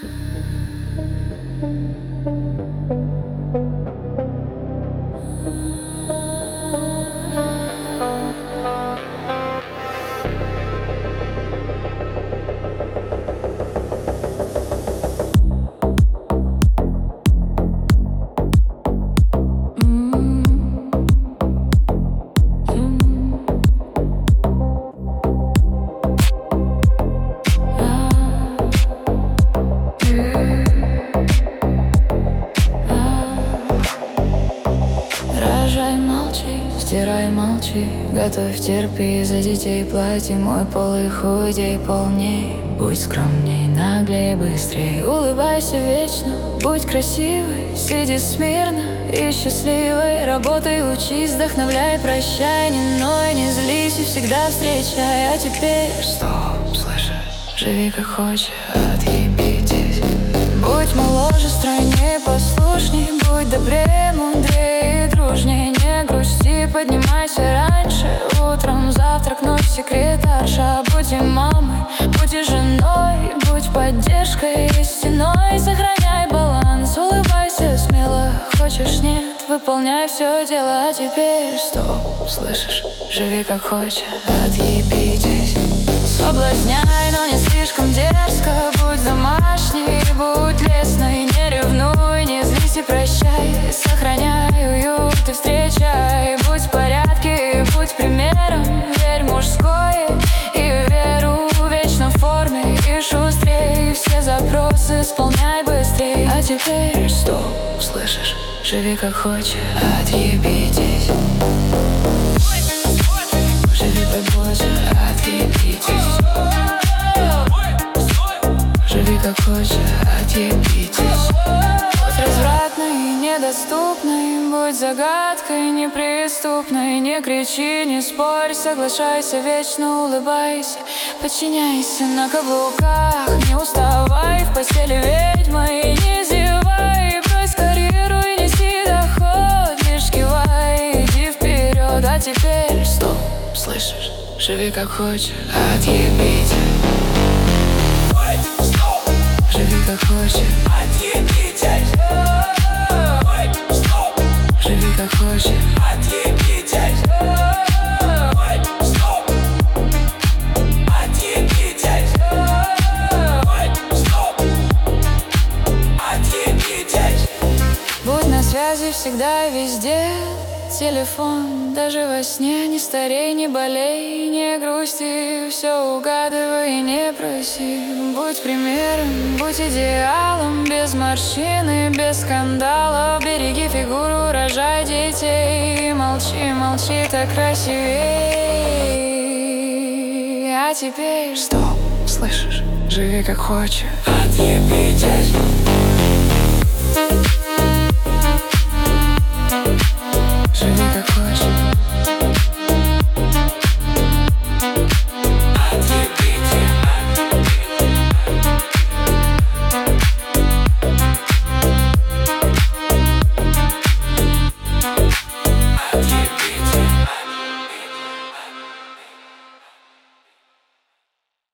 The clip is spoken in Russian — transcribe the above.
Стирай, молчи, готовь, терпи, за детей плати. Мой пол и худей полней. Будь скромней, наглей, быстрей. Улыбайся вечно, будь красивой. Сиди смирно и счастливой. Работай, учись, вдохновляй, прощай. Не ной, не злись и всегда встречай. А теперь стоп, слышишь? Живи как хочешь, отъебитесь. Будь моложе, стройней, послушней. Будь добрее, мудрее и дружней. Не грусти, поднимайся раньше. Утром завтрак, ночь секретарша. Будь и мамой, будь и женой. Будь поддержкой и стеной. Сохраняй баланс, улыбайся смело. Хочешь, нет, выполняй все дело. А теперь стоп, слышишь? Живи как хочешь, отъебитесь. Соблазняй, но не слишком дерзко. Будь домашней, будь лесной. Не ревнуй, не злись и прощай. Сохраняй уют и встречай. Будь в порядке, будь примером. Верь в мужское и веру. Вечно в форме и шустрей. Все запросы исполняй быстрей. А теперь стоп, слышишь? Живи как хочешь, отъебитесь. Живи побольше, отъебитесь. Живи как хочешь, отъебитесь. Будь развратной, недоступной. Будь загадкой, неприступной. Не кричи, не спорь, соглашайся, вечно улыбайся. Подчиняйся на каблуках, не уставай. В постели ведьмой, не зевай. Брось карьеру и неси доход. Лишь кивай, иди вперед. А теперь стоп, слышишь? Живи как хочешь, отъебитесь. Живи как хочешь, отъебитесь. Живи как хочешь, отъебитесь. Отъебитесь. Отъебитесь. Будь на связи всегда и везде. Телефон даже во сне. Не старей, не болей, не грусти. Все угадывай и не проси. Будь примером, будь идеалом. Без морщины, без скандалов. Береги фигуру, рожай детей. Молчи, молчи, так красивей. А теперь стоп, слышишь? Живи как хочешь, отъебитесь.